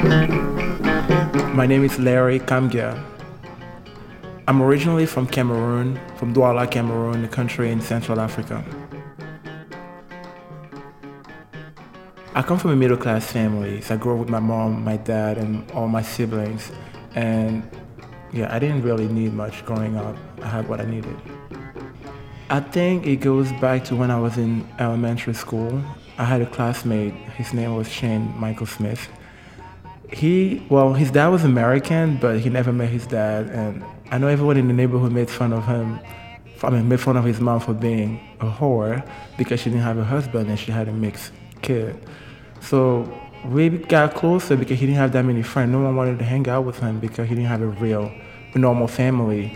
My name is Larry Kamgia. I'm originally from Cameroon, from Douala, Cameroon, a country in Central Africa. I come from a middle-class family. So I grew up with my mom, my dad, and all my siblings. And yeah, I didn't really need much growing up. I had what I needed. I think it goes back to when I was in elementary school. I had a classmate. His name was Shane Michael Smith. His dad was American, but he never met his dad. And I know everyone in the neighborhood made fun of him. Made fun of his mom for being a whore because she didn't have a husband and she had a mixed kid. So we got closer because he didn't have that many friends. No one wanted to hang out with him because he didn't have a normal family.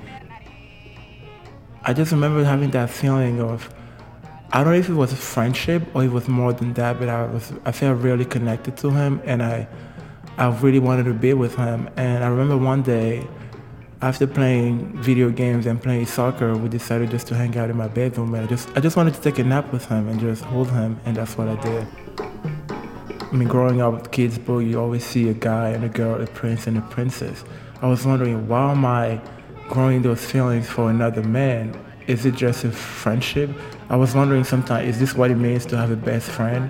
I just remember having that feeling of, I don't know if it was a friendship or it was more than that, but I felt really connected to him, and I really wanted to be with him. And I remember one day, after playing video games and playing soccer, we decided just to hang out in my bedroom, and I just wanted to take a nap with him and just hold him, and that's what I did. I mean, growing up with kids' book, you always see a guy and a girl, a prince and a princess. I was wondering, why am I growing those feelings for another man? Is it just a friendship? I was wondering sometimes, is this what it means to have a best friend?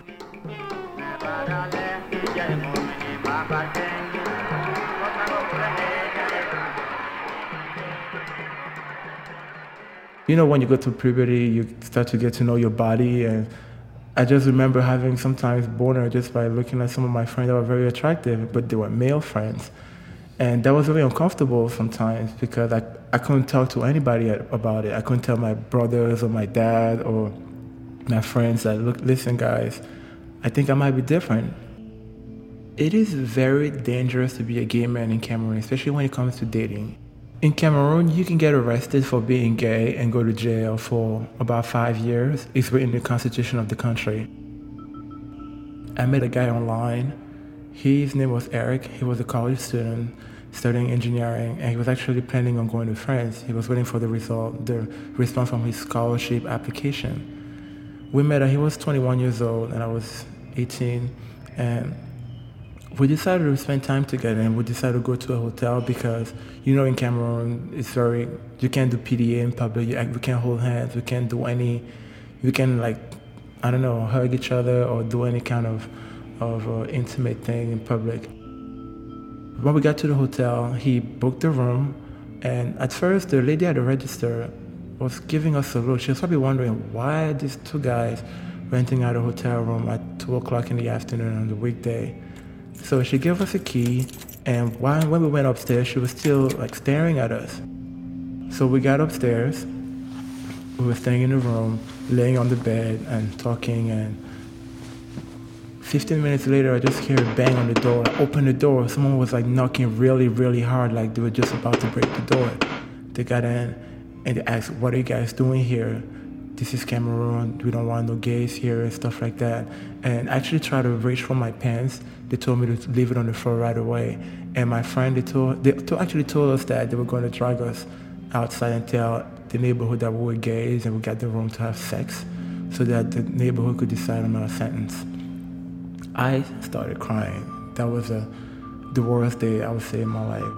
You know, when you go through puberty, you start to get to know your body, and I just remember having sometimes boner just by looking at some of my friends that were very attractive, but they were male friends. And that was really uncomfortable sometimes because I couldn't talk to anybody about it. I couldn't tell my brothers or my dad or my friends that, look, listen guys, I think I might be different. It is very dangerous to be a gay man in Cameroon, especially when it comes to dating. In Cameroon, you can get arrested for being gay and go to jail for about 5 years. It's written in the constitution of the country. I met a guy online. His name was Eric. He was a college student studying engineering, and he was actually planning on going to France. He was waiting for the response from his scholarship application. We met. He was 21 years old, and I was 18, and we decided to spend time together, and we decided to go to a hotel because, you know, in Cameroon, you can't do PDA in public. We can't hold hands. We can't do we can hug each other or do any kind of intimate thing in public. When we got to the hotel, he booked the room, and at first the lady at the register was giving us a look. She was probably wondering why are these two guys renting out a hotel room at 2 o'clock in the afternoon on the weekday. So she gave us a key, and when we went upstairs, she was still staring at us. So we got upstairs, we were staying in the room, laying on the bed and talking, and 15 minutes later, I just hear a bang on the door. I opened the door. Someone was knocking really, really hard, like they were just about to break the door. They got in and they asked, "What are you guys doing here? This is Cameroon. We don't want no gays here," and stuff like that. And I actually tried to reach for my pants. They told me to leave it on the floor right away. And my friend, they actually told us that they were going to drag us outside and tell the neighborhood that we were gays and we got the room to have sex so that the neighborhood could decide on our sentence. I started crying. That was the worst day I would say in my life.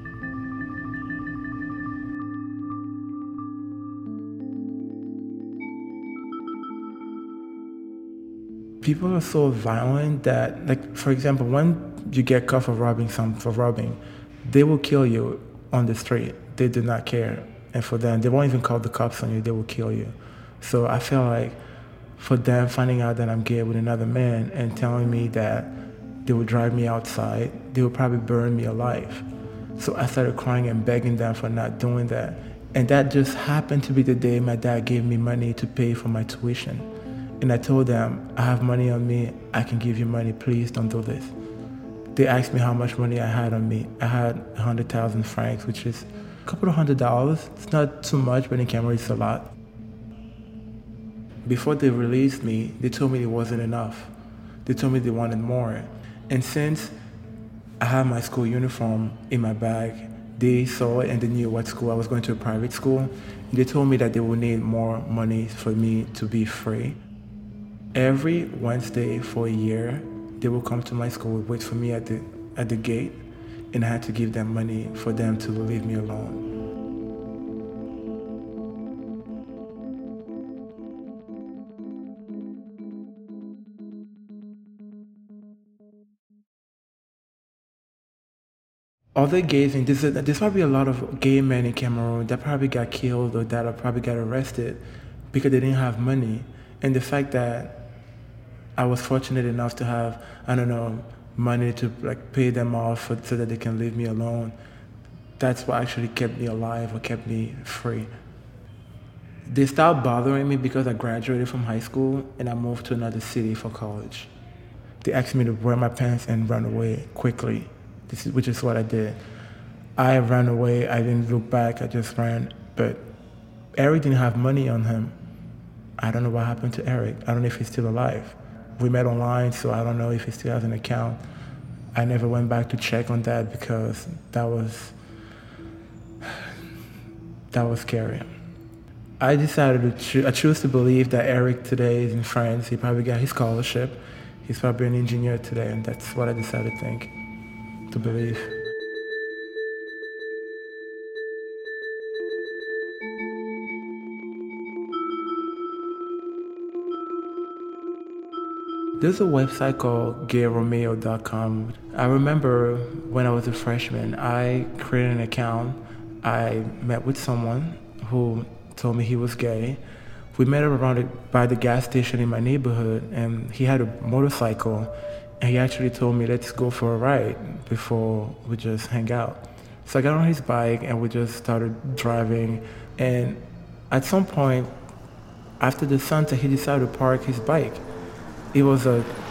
People are so violent that, for example, when you get caught for robbing, they will kill you on the street. They do not care. And for them, they won't even call the cops on you. They will kill you. So I feel like for them finding out that I'm gay with another man and telling me that they would drive me outside, they would probably burn me alive. So I started crying and begging them for not doing that. And that just happened to be the day my dad gave me money to pay for my tuition. And I told them, I have money on me, I can give you money, please don't do this. They asked me how much money I had on me. I had 100,000 francs, which is a couple of $100. It's not too much, but in Cameroon it's a lot. Before they released me, they told me it wasn't enough. They told me they wanted more. And since I had my school uniform in my bag, they saw it and they knew what school. I was going to a private school. They told me that they would need more money for me to be free. Every Wednesday for a year, They would come to my school, wait for me at the gate, and I had to give them money for them to leave me alone. Other gays, and there's probably a lot of gay men in Cameroon that probably got killed or that probably got arrested because they didn't have money. And the fact that I was fortunate enough to have, I don't know, money to like pay them off so that they can leave me alone, that's what actually kept me alive or kept me free. They stopped bothering me because I graduated from high school and I moved to another city for college. They asked me to wear my pants and run away quickly, which is what I did. I ran away. I didn't look back. I just ran. But Eric didn't have money on him. I don't know what happened to Eric. I don't know if he's still alive. We met online, so I don't know if he still has an account. I never went back to check on that because that was scary. I decided I choose to believe that Eric today is in France. He probably got his scholarship. He's probably an engineer today, and that's what I decided to believe. There's a website called gayromeo.com. I remember when I was a freshman, I created an account. I met with someone who told me he was gay. We met by the gas station in my neighborhood, and he had a motorcycle, and he actually told me, let's go for a ride before we just hang out. So I got on his bike, and we just started driving, and at some point, after the sunset, he decided to park his bike. It was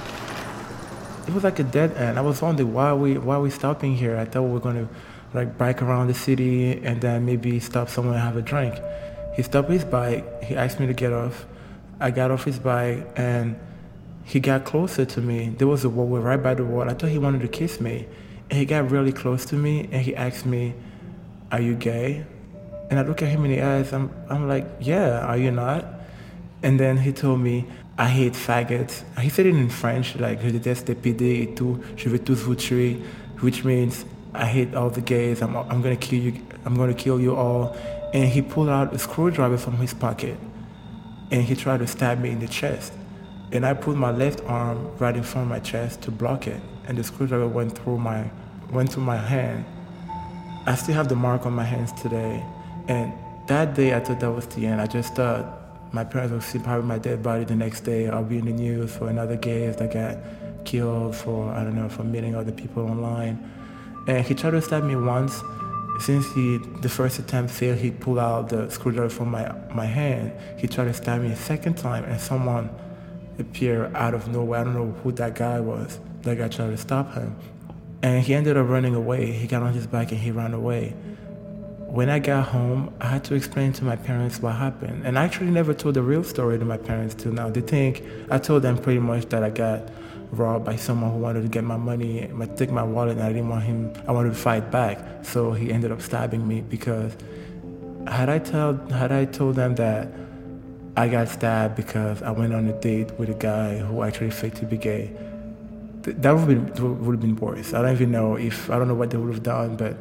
like a dead end. I was wondering why we stopping here. I thought we were gonna like bike around the city and then maybe stop somewhere and have a drink. He stopped his bike. He asked me to get off. I got off his bike and he got closer to me. There was a wall right by the wall. I thought he wanted to kiss me, and he got really close to me and he asked me, "Are you gay?" And I look at him in the eyes. I'm like, "Yeah, are you not?" And then he told me, "I hate faggots." He said it in French, like, "Je déteste les PD et tout, je vais tous vous tuer," which means, "I hate all the gays, I'm gonna kill you, I'm gonna kill you all." And he pulled out a screwdriver from his pocket, and he tried to stab me in the chest. And I put my left arm right in front of my chest to block it, and the screwdriver went through my hand. I still have the mark on my hands today. And that day, I thought that was the end. I just thought my parents would see probably my dead body the next day. I'll be in the news for another gay that got killed for, I don't know, for meeting other people online. And he tried to stab me once. Since the first attempt failed, he pulled out the screwdriver from my hand. He tried to stab me a second time, and someone appeared out of nowhere. I don't know who that guy was. That guy tried to stop him. And he ended up running away. He got on his bike and he ran away. When I got home, I had to explain to my parents what happened. And I actually never told the real story to my parents till now. They think I told them pretty much that I got robbed by someone who wanted to get my money, take my wallet, and I wanted to fight back. So he ended up stabbing me because had I told them that I got stabbed because I went on a date with a guy who actually faked to be gay, that would have been worse. I don't know what they would have done, but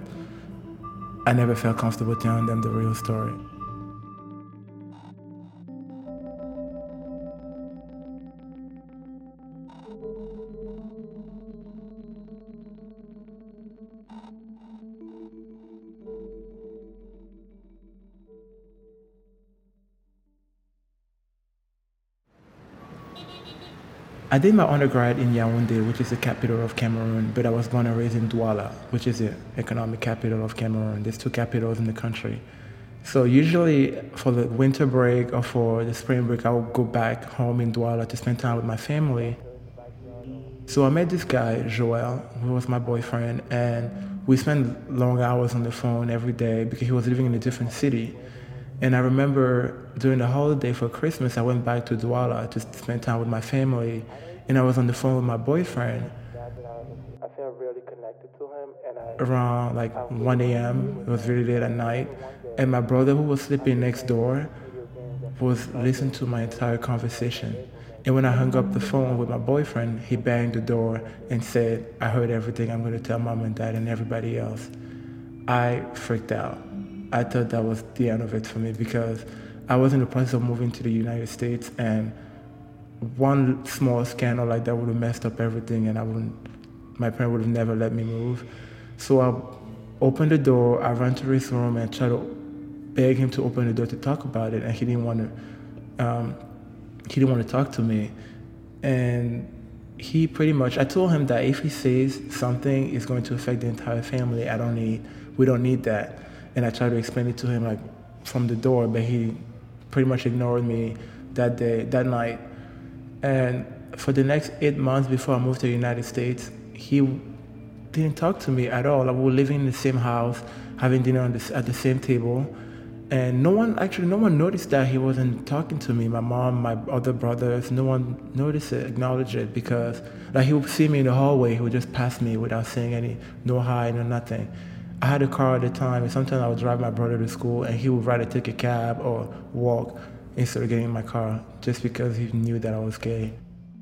I never felt comfortable telling them the real story. I did my undergrad in Yaoundé, which is the capital of Cameroon, but I was born and raised in Douala, which is the economic capital of Cameroon. There's two capitals in the country. So usually for the winter break or for the spring break, I would go back home in Douala to spend time with my family. So I met this guy, Joel, who was my boyfriend, and we spent long hours on the phone every day because he was living in a different city. And I remember during the holiday for Christmas, I went back to Douala to spend time with my family, and I was on the phone with my boyfriend. I felt really connected to him, and around like 1 a.m., it was really late at night, and my brother, who was sleeping next door, was listening to my entire conversation. And when I hung up the phone with my boyfriend, he banged the door and said, "I heard everything. I'm going to tell mom and dad and everybody else." I freaked out. I thought that was the end of it for me because I was in the process of moving to the United States, and one small scandal like that would have messed up everything, and my parents would have never let me move. So I opened the door, I ran to his room and tried to beg him to open the door to talk about it, and he didn't want to talk to me. And I told him that if he says something, it's going to affect the entire family. We don't need that. And I tried to explain it to him like from the door, but he pretty much ignored me that night. And for the next 8 months before I moved to the United States, he didn't talk to me at all. Like, we were living in the same house, having dinner at the same table. And no one noticed that he wasn't talking to me. My mom, my other brothers, no one noticed it, acknowledged it, because like he would see me in the hallway, he would just pass me without saying no hi, no nothing. I had a car at the time, and sometimes I would drive my brother to school, and he would rather take a cab or walk instead of getting in my car, just because he knew that I was gay.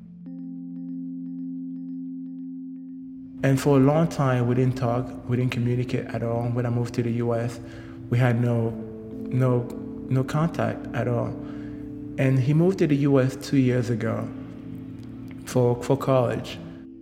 And for a long time, we didn't talk, we didn't communicate at all. When I moved to the U.S., we had no contact at all. And he moved to the U.S. 2 years ago for college.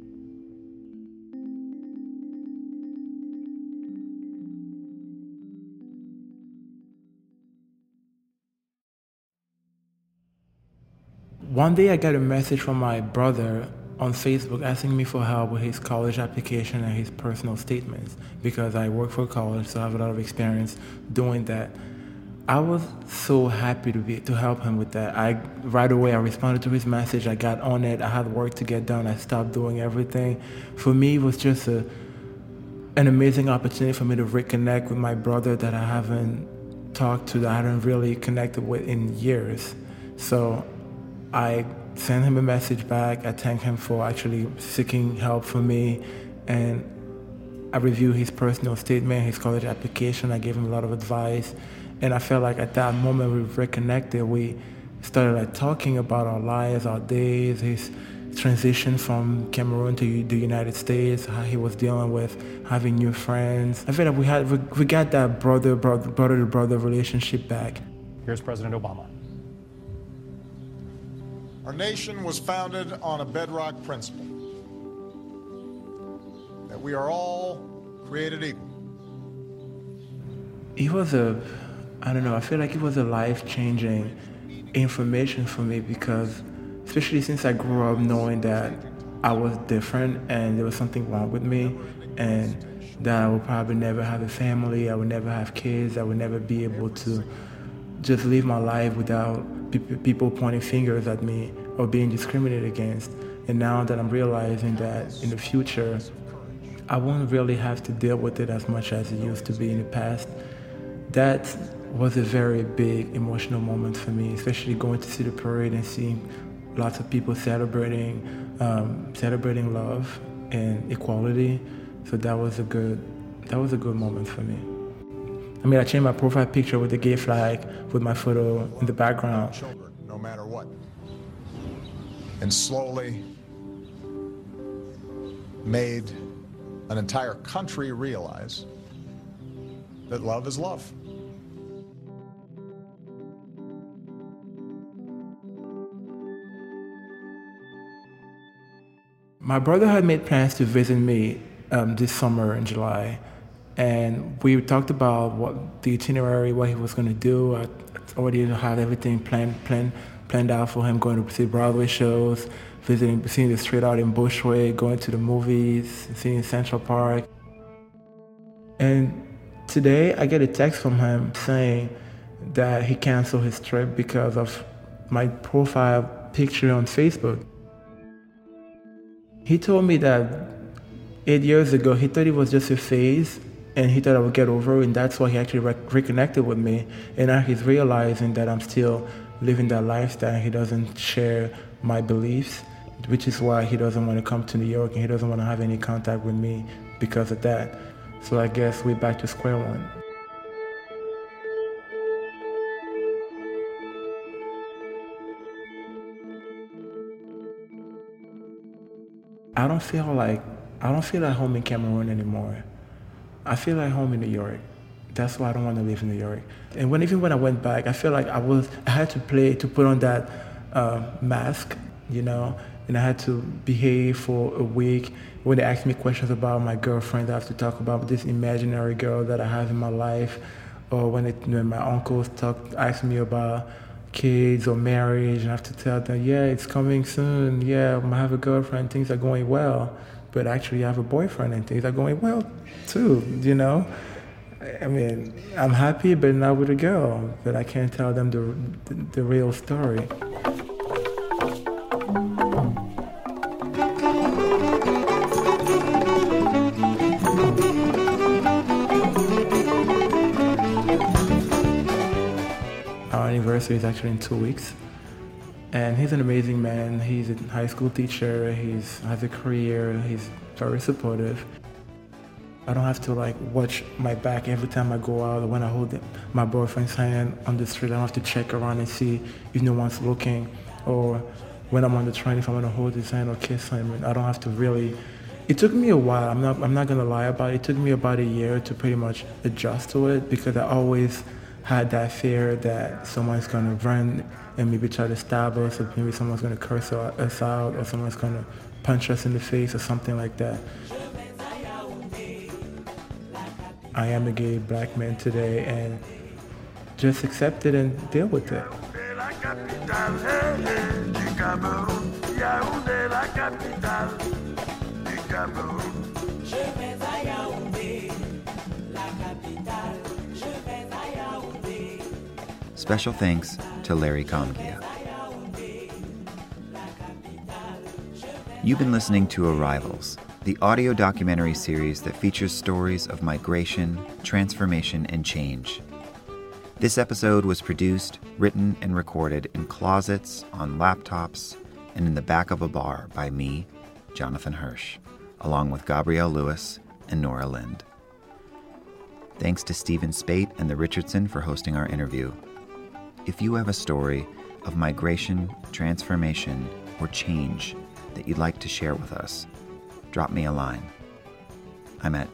One day I got a message from my brother on Facebook asking me for help with his college application and his personal statements, because I work for college, so I have a lot of experience doing that. I was so happy to help him with that. Right away I responded to his message. I got on it. I had work to get done. I stopped doing everything. For me, it was just an amazing opportunity for me to reconnect with my brother that I haven't talked to, that I hadn't really connected with in years. So I sent him a message back. I thanked him for actually seeking help for me, and I reviewed his personal statement, his college application. I gave him a lot of advice, and I felt like at that moment we reconnected. We started like talking about our lives, our days, his transition from Cameroon to the United States, how he was dealing with having new friends. I feel like we got that brother to brother relationship back. Here's President Obama. Our nation was founded on a bedrock principle that we are all created equal. It was I feel like it was a life-changing information for me, because especially since I grew up knowing that I was different and there was something wrong with me, and that I would probably never have a family, I would never have kids, I would never be able to just live my life without people pointing fingers at me or being discriminated against. And now that I'm realizing that in the future, I won't really have to deal with it as much as it used to be in the past, that was a very big emotional moment for me, especially going to see the parade and seeing lots of people celebrating love and equality. So that was a good moment for me. I mean, I changed my profile picture with the gay flag with my photo in the background. Children, no matter what. And slowly made an entire country realize that love is love. My brother had made plans to visit me this summer in July, and we talked about what the itinerary, what he was going to do. I already had everything planned out for him, going to see Broadway shows, seeing the street art in Bushwick, going to the movies, seeing Central Park. And today I get a text from him saying that he canceled his trip because of my profile picture on Facebook. He told me that 8 years ago he thought it was just a phase, and he thought I would get over it, and that's why he actually reconnected with me. And now he's realizing that I'm still living that lifestyle, and he doesn't share my beliefs, which is why he doesn't want to come to New York, and he doesn't want to have any contact with me because of that. So I guess we're back to square one. I don't feel at home in Cameroon anymore. I feel at home in New York. That's why I don't want to live in New York. And even when I went back, I feel like I had to put on that mask, and I had to behave for a week. When they asked me questions about my girlfriend, I have to talk about this imaginary girl that I have in my life. Or when my uncles ask me about kids or marriage, and I have to tell them, yeah, it's coming soon. Yeah, I have a girlfriend, things are going well. But actually, I have a boyfriend and things are going well too, I mean, I'm happy, but not with a girl. But I can't tell them the real story. Our anniversary is actually in 2 weeks. And he's an amazing man. He's a high school teacher. He has a career. He's very supportive. I don't have to watch my back every time I go out or when I hold my boyfriend's hand on the street. I don't have to check around and see if no one's looking, or when I'm on the train if I'm gonna hold his hand or kiss him. I don't have to really. It took me a while. I'm not gonna lie about it. It took me about a year to pretty much adjust to it, because I always had that fear that someone's gonna run and maybe try to stab us, or maybe someone's gonna curse us out, or someone's gonna punch us in the face or something like that. I am a gay black man today, and just accept it and deal with it. Special thanks to Larry Congia. You've been listening to Arrivals, the audio documentary series that features stories of migration, transformation, and change. This episode was produced, written, and recorded in closets, on laptops, and in the back of a bar by me, Jonathan Hirsch, along with Gabrielle Lewis and Nora Lind. Thanks to Stephen Spate and the Richardson for hosting our interview. If you have a story of migration, transformation, or change that you'd like to share with us, drop me a line. I'm at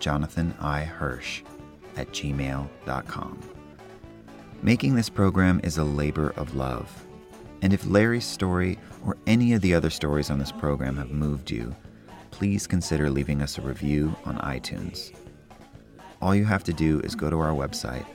jonathaniHirsch@gmail.com. Making this program is a labor of love. And if Larry's story or any of the other stories on this program have moved you, please consider leaving us a review on iTunes. All you have to do is go to our website,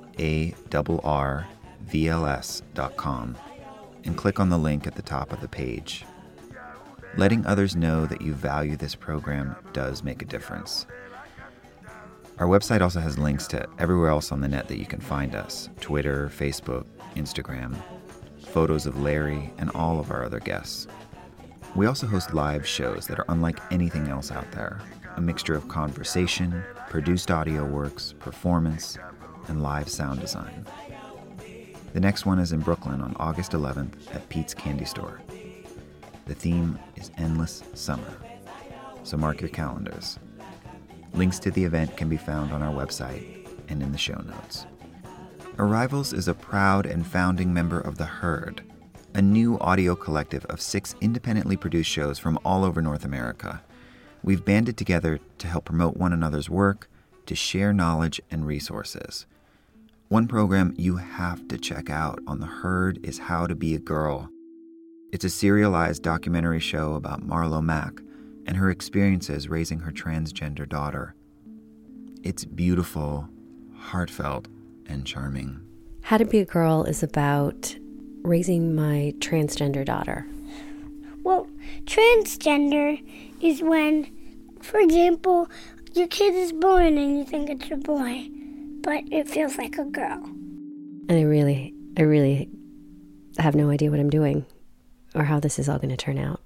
arrvls.com, and click on the link at the top of the page. Letting others know that you value this program does make a difference. Our website also has links to everywhere else on the net that you can find us: Twitter, Facebook, Instagram, photos of Larry, and all of our other guests. We also host live shows that are unlike anything else out there, a mixture of conversation, produced audio works, performance, and live sound design. The next one is in Brooklyn on August 11th at Pete's Candy Store. The theme is Endless Summer, so mark your calendars. Links to the event can be found on our website and in the show notes. Arrivals is a proud and founding member of The Herd, a new audio collective of 6 independently produced shows from all over North America. We've banded together to help promote one another's work, to share knowledge and resources. One program you have to check out on The Herd is How to Be a Girl. It's a serialized documentary show about Marlo Mack and her experiences raising her transgender daughter. It's beautiful, heartfelt, and charming. How to Be a Girl is about raising my transgender daughter. Well, transgender is when, for example, your kid is born and you think it's a boy, but it feels like a girl. And I really have no idea what I'm doing or how this is all going to turn out.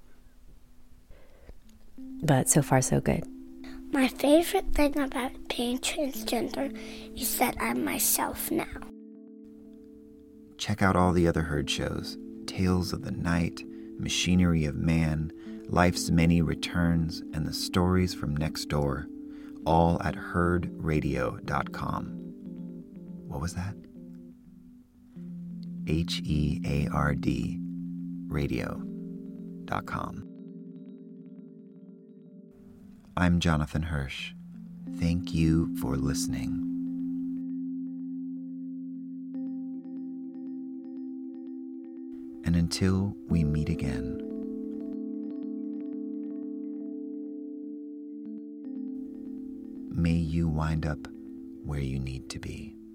But so far, so good. My favorite thing about being transgender is that I'm myself now. Check out all the other Herd shows: Tales of the Night, Machinery of Man, Life's Many Returns, and the Stories from Next Door, all at herdradio.com. What was that? HEARD radio.com. I'm Jonathan Hirsch. Thank you for listening. And until we meet again, may you wind up where you need to be.